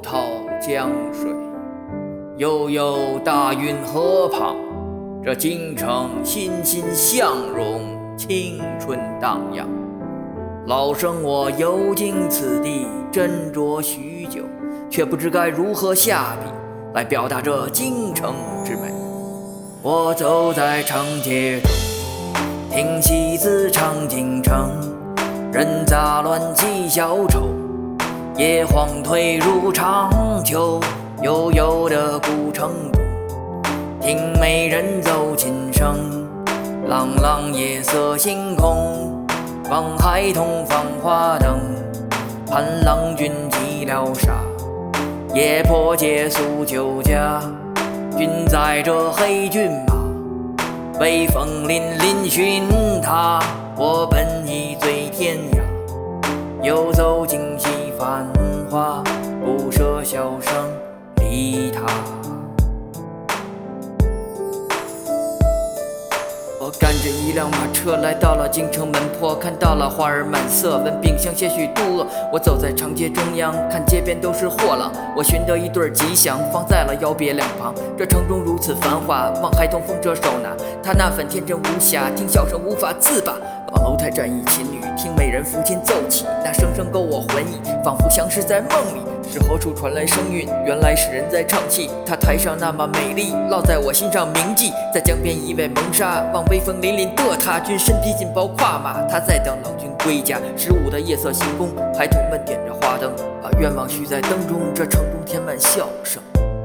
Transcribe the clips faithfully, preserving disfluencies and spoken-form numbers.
滔江水，悠悠大运河旁，这京城欣欣向荣，青春荡漾。老生我游经此地，斟酌许久，却不知该如何下笔来表达这京城之美。我走在长街中，听戏子唱京城，人杂乱戏小丑，野黄退入长秋，悠悠的古城中，听美人奏琴声，朗朗夜色星空，望孩童放花灯，盼郎君击了杀，夜泊借宿酒家，君载着黑骏马，威风凛凛寻他，我本已醉天涯，游走今夕繁华，不舍笑声离他。我赶着一辆马车来到了京城门坡，看到了花儿满色，闻饼香些许肚饿。我走在长街中央，看街边都是货郎，我寻得一对吉祥，放在了腰别两旁。这城中如此繁华，望孩童风着手拿，他那份天真无瑕，听笑声无法自拔。望楼台站一琴女，听美人抚琴奏起，那声声勾我魂意，仿佛像是在梦里。是何处传来声韵？原来是人在唱戏。她台上那么美丽，烙在我心上铭记。在江边一位蒙纱，望威风凛凛的他，君身披锦袍跨马，他在等老君归家。十五的夜色星空，孩童们点着花灯，把愿望许在灯中，这城中填满笑声。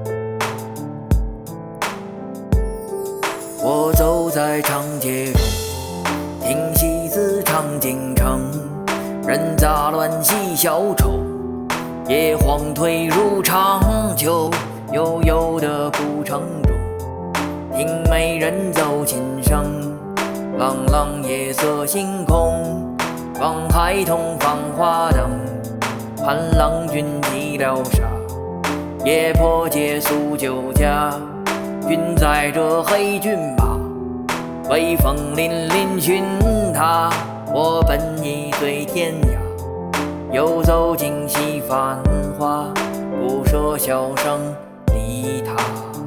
我走在长街中，听戏子唱京城，人杂乱戏小丑，野黄退入长秋，悠悠的古城中，听美人奏琴声，朗朗夜色星空，望孩童放花灯，盼郎君击了杀，夜泊借宿酒家，君载着黑骏马，威风凛凛寻他，我本已醉天涯，游走今夕繁华，不舍笑声离他。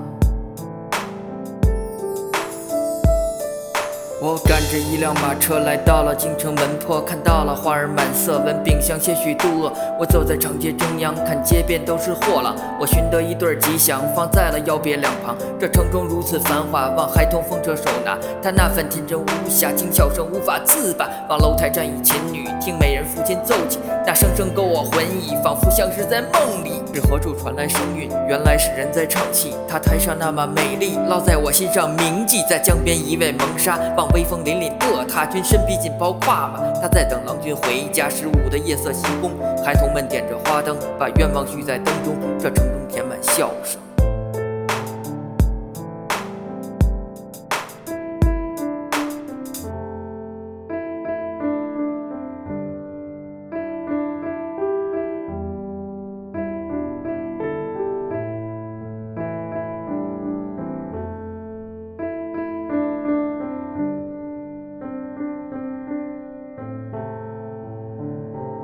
我赶着一辆马车来到了京城门坡，看到了花儿满色，闻饼香些许肚饿。我走在长街中央，看街边都是货郎，我寻得一对吉祥，放在了腰别两旁。这城中如此繁华，望孩童风着手拿，他那份天真无瑕，听笑声无法自拔。望楼台站一琴女，听美人抚琴奏起，那声声勾我魂意，仿佛像是在梦里。是何处传来声韵？原来是人在唱戏。她台上那么美丽，烙在我心上铭记。在江边一位蒙纱，望威风凛凛的他，君身披锦袍跨马，他在等郎君回家。十五的夜色星空，孩童们点着花灯，把愿望许在灯中，这城中填满笑声。